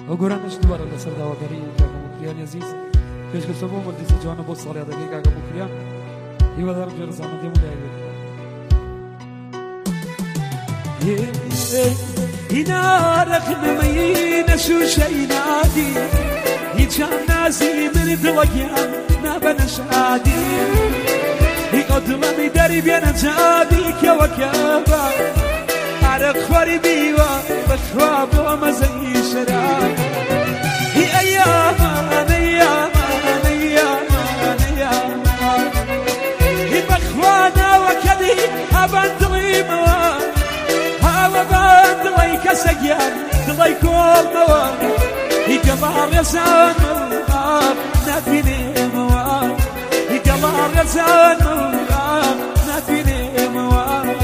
وقرانش دوباره لسر داواگری کاکا مکریان عزیز پیش گفتم با مردیس جوان با سالی دقیقه کاکا مکریان یه دارم جرس آمده مدعی اینا رقم مین شوشه اینادی هیچم نازی من دلگیم نبنشادی ای قدمی داری بیان جابی که وکبا عرق خوری بیوا بخواب و مزهی شراب ای ایامان ایامان ایامان ایامان ای بخوانا وکدی هبندلی موان هوا بندلی کسگیان دلی کول موان ای قمار یزان موان نبینی موان ای قمار یزان موان نبینی موان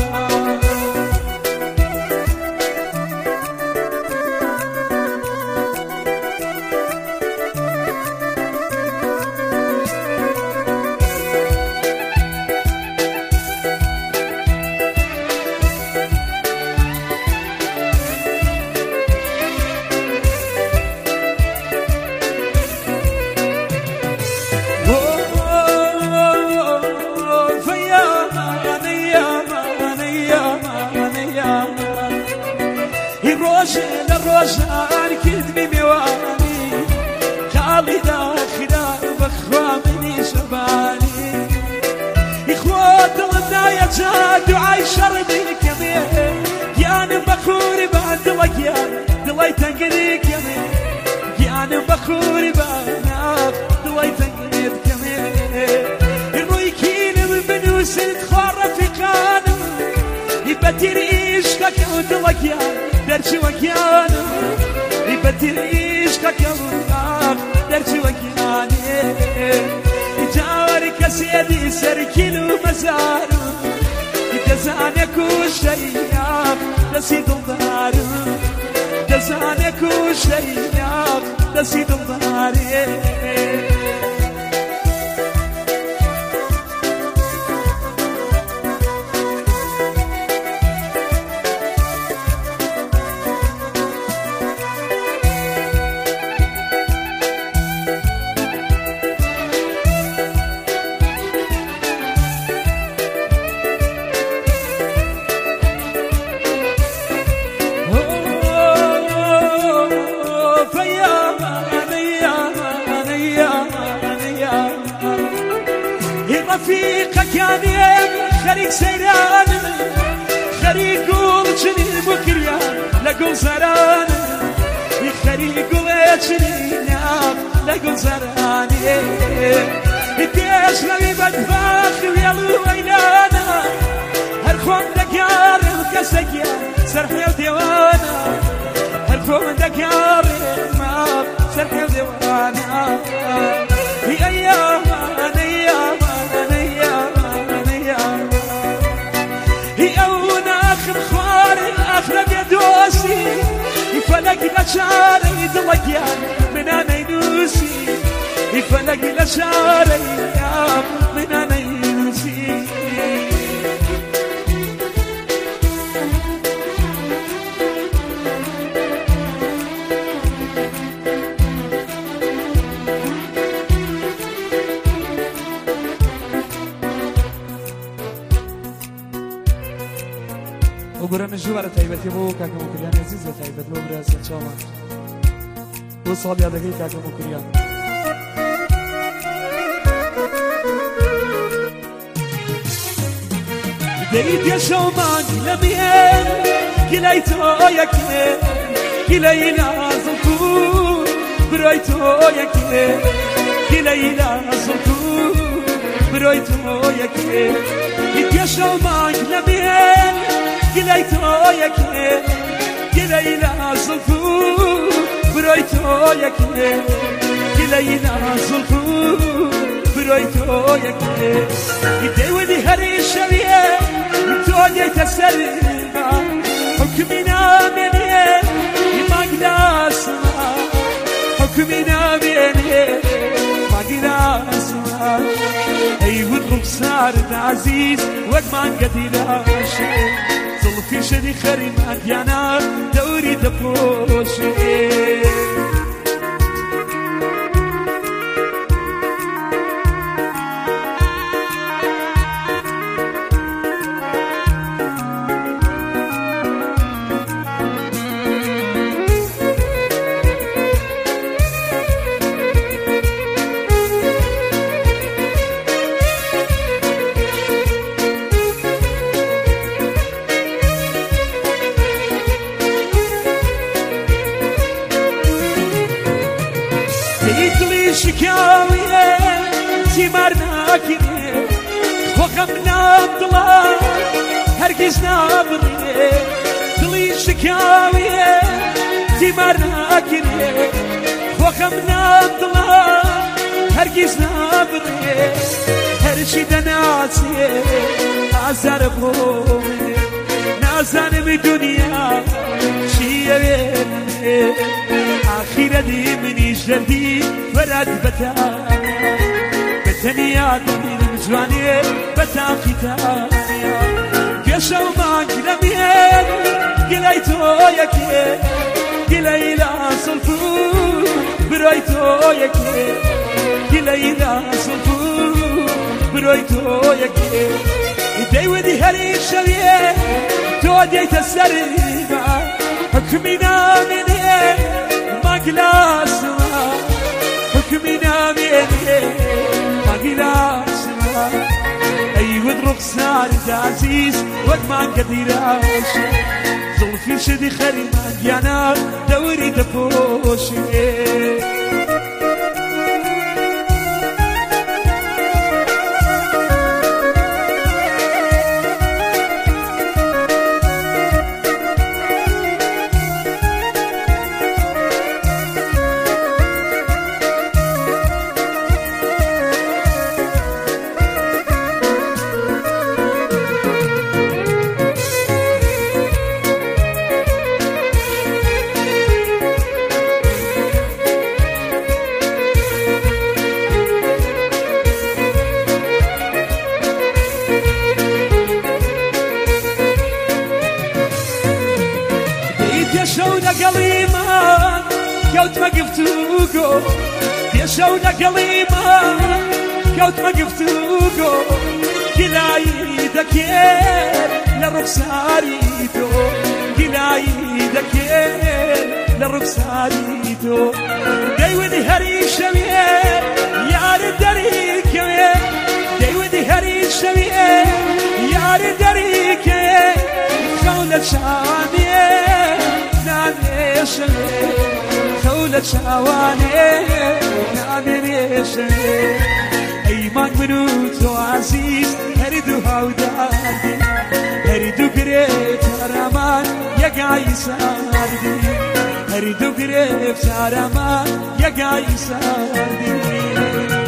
روشان كدمي مواني خالي داخلا بخوامني شباني إخوات الدنيا جاد وعايشر بالكمين يانا بخوري بعد لقيان دلي تنقريك يمين يانا بخوري بعد دلي تنقريك كمين الرويكين ببنوس تخار في قانم يبتر إيشكك ودلقيان درشي وكيانه يبدل عيشك كمان درشي وكيانه يجاورك سيدي سركيل ومزاره يدزانك وشياب نسيد الداره يدزانك وشياب نسيد الداره رفيقك كان خريج سيران خريج قول جني بكريان لقول زران خريج قول جني لقول زران الديش لبي بدفاخ ويلو ويلانا هرخون دكار الكسكيان سرحي وديوانا هرخون دكار ما سرحي وديوانا هي أيام يفلق لشاري دلقيان من أنا ينوسي يفلق لشاري من أنا ينوسي وقرن الجوار تايبتي بو كاكا مكريان عزيز تايبت بو براس شاما وصال يا دقيقة كاكا مكريان ديت يا شومان لمين كلايتو يا كلي كلاي لازم تكون برايتو يا كلي كلاي لازم تكون برايتو يا كلي ديت يا شومان لمين كلايتو يا كلي كلاي لازم تكون برايتو يا كلي كلاي لازم تكون برايتو يا كلي يدودي هري الشبيه تودي تسلم حكمنا مني ما قداس حكمنا مني ما قداس ايوه الرخصار عزيز وقت ما قتلاش ظل في شدي خريم أديانا دوري دبوشي دڵی شکاویێ تیمار ناکرێ خۆخەم نام دڵە هەرگیز نابڕێ دڵی شکاویێ تیمار ناکرێ خۆخەم نام دڵە هەرگیز نابڕێ هەرچی دەناسێ ئازارە بۆ منێ نازانم دنیا چیەوێ ئاخیرەتی منیش دەردی وەرات بەتانیا بەتەنیا دەبینم جوانێ بەتاقی تانیا گەشە و مانگ لەمێن گلەی تۆ یەکێ گلەی لاسڵ بوو بڕۆی تۆ یەکێ گلەی لاسڵ بوو بڕۆی تۆ یەکێ دەیوەدی هەری شەویێ تۆ دێیتە سەرما حکمی نامێنێ ماگلاسما حکمی نامێنێ ماگلاسما ئەیوەد ڕوخسارت عەزیز وەک مانگە دیراشێ زوڵفی شدی خەری مانگیانە دەوری دەپۆشێ كوتما قفتوكو يشونا قليما كوتما قفتوكو كلاي دكير لرخساريتو كلاي دكير لرخساريتو دايودي هري شويه يار دريك دايودي هري شويه يار دريك خولة شانيه نادي شويه خولة شواني نادي شويه ايمان منوتو عزيز هردو هوداردي هردو قريب ترامان يا قايساردي هردو قريب ترامان يا قايساردي